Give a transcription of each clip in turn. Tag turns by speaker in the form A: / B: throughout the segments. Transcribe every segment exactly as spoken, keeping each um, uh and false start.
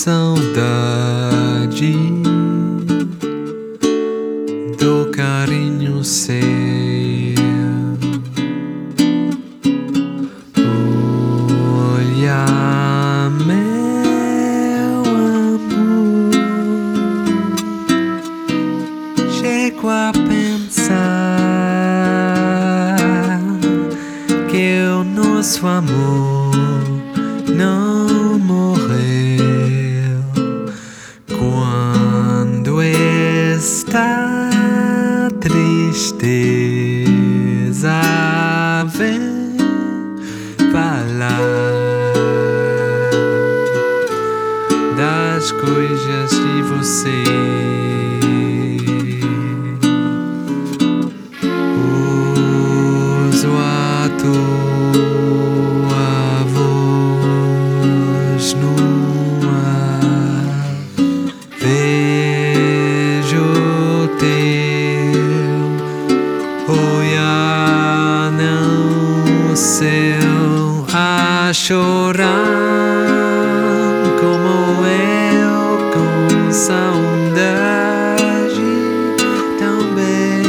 A: saudade do carinho seu. Olha, meu amor, chego a pensar que o nosso amor não morreu quando esta tristeza vem falar das coisas de você. Uso a tua voz no ar, vejo teu olhar no céu a chorar como eu, com saudade também.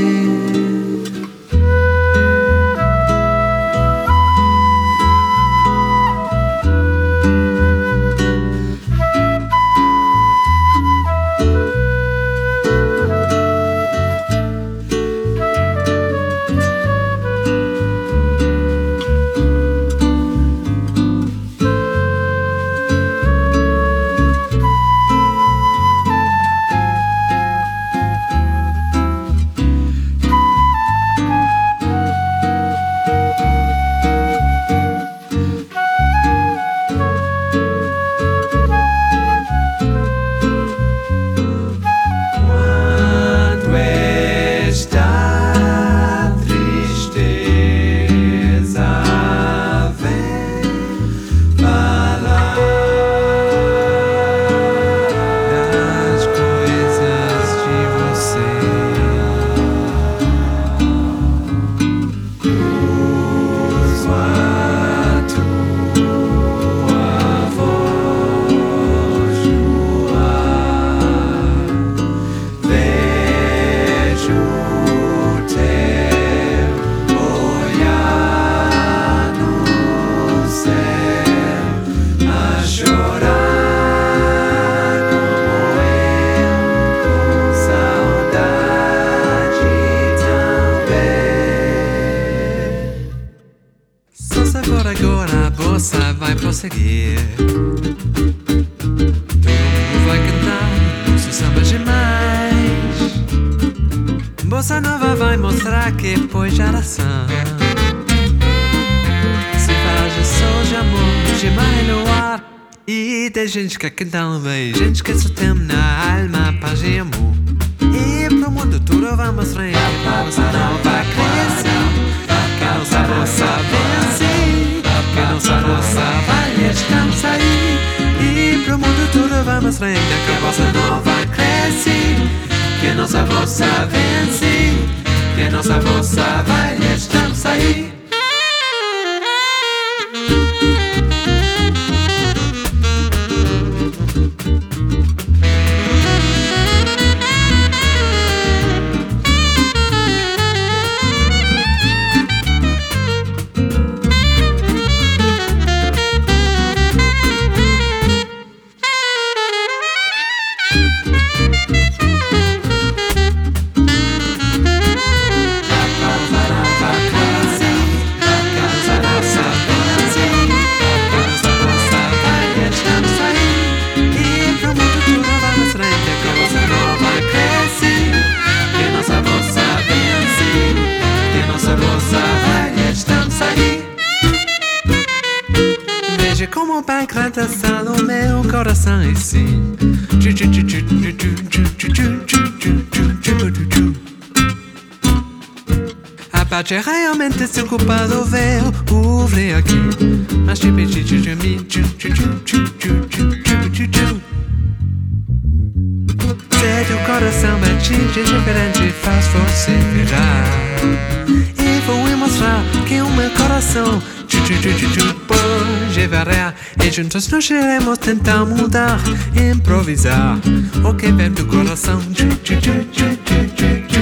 A: Por agora a bossa vai prosseguir. Todo mundo vai cantar nosso samba demais. Bossa nova vai mostrar que foi geração. Se fala de sol, de amor, de mar no ar. E tem gente que canta um bem, gente que só tem na alma paz e amor. E pro mundo tudo vai mostrar que a bossa nova cresce, que a nossa bossa vence, que a nossa bossa vai estamos aí. E pro mundo tudo vai mostrar que a bossa nova cresce, que a nossa bossa vence, que a nossa bossa vai estamos aí. Veja como vai cantar no meu coração e sim. A parte realmente se ocupa do véu, ouvre aqui. Mas te pedi de mim. Se teu coração bate diferente, faz você virar. E vou mostrar que o meu coração hoje devagar e juntos nós iremos tentar mudar, improvisar o que vem do coração. Tchu, tchu, tchu, tchu, tchu, tchu.